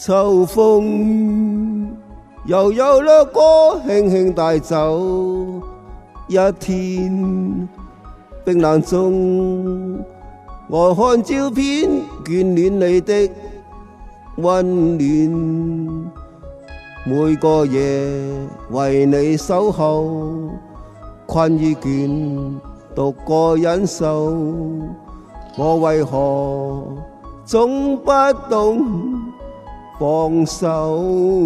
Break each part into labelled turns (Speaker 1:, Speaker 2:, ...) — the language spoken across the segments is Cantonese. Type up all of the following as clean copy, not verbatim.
Speaker 1: 秋風又有了歌，輕輕帶走一天冰冷中，我看照片眷戀你的溫暖，每個夜為你守候，困與倦獨個忍受，我為何總不懂放手？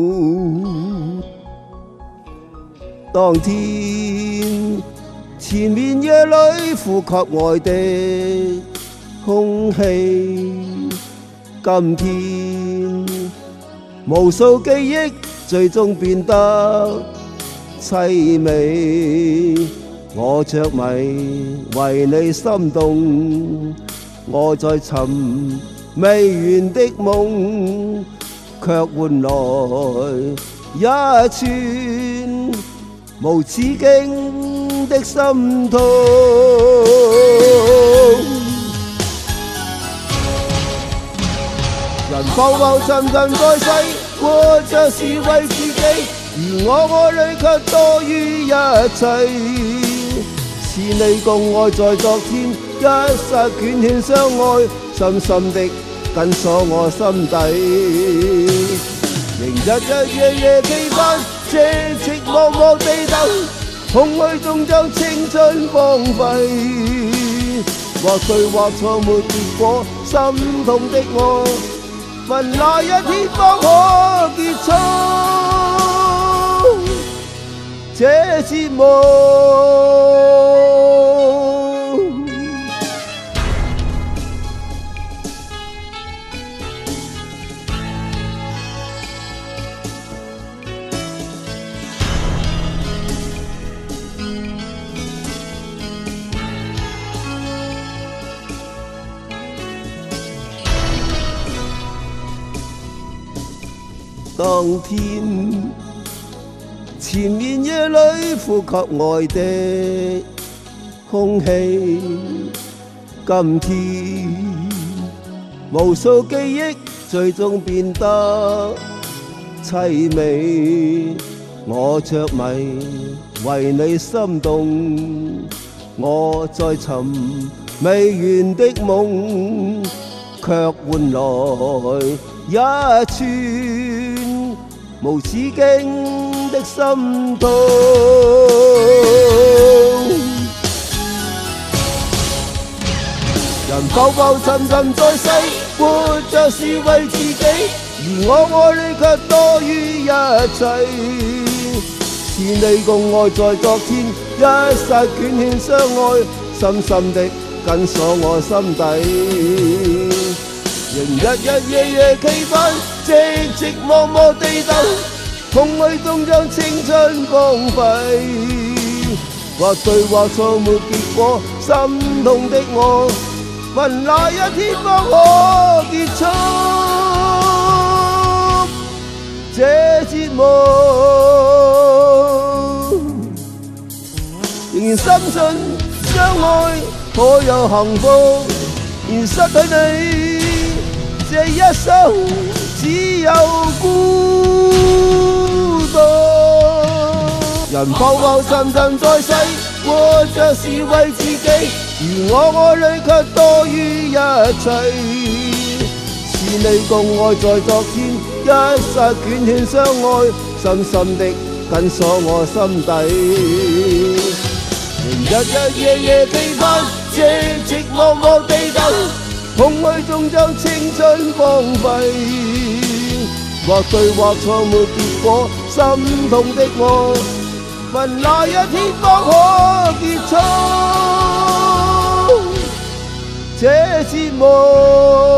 Speaker 1: 當天前面夜裏呼吸愛的空氣，今天無數記憶最終變得凄美，我着迷為你心動，我在尋未完的夢，卻換來一串無止境的心痛。人浮浮沉沉在世，活着是為自己，而我裏卻多於一切。是你共愛在昨天，一剎捲牽相愛，深深的緊鎖我心底。仍日日夜夜期盼，寂寂寞寞地等，空虛中將青春荒廢。或對或錯沒結果，心痛的我，問哪一天方可結束這折磨？當天前面夜裏呼吸愛的空氣，今天無數記憶最終變得凄美，我着迷為你心動，我在尋未完的夢，卻換來一串無止境的心痛。人浮浮沉沉在世，活着是為自己，而我裏卻多於一切。是你共愛在昨天，一剎捲牽相愛，深深的緊鎖我心底。仍日日夜夜期盼，寂寂寞寞地等，空虛中將青春荒廢。或對或錯沒結果，心痛的我，問哪一天方可結束這折磨？仍然深信相愛可有幸福，然失去你這一生只有孤獨。人浮浮沉沉在世，活着是為自己，而我裏卻多於一切。是你共愛在昨天，一剎捲牽相愛，深深的緊鎖我心底。仍日日夜夜期盼，寂寂寞寞地等，空虛中將青春荒廢。或對或錯沒結果，心痛的我，問哪一天方可結束這折磨？